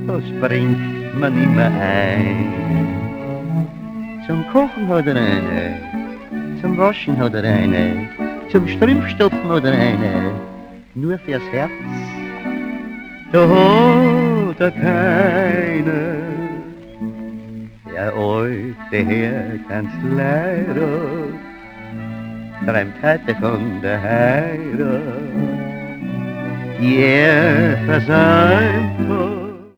das bringt man immer ein. Zum Kochen hat eine, zum Waschen hat eine, zum Strumpfstopfen hat eine, nur fürs Herz, da hat keine. Der alte Herr Kanzleirat träumt heute von der Heirat, die er versäumt hat.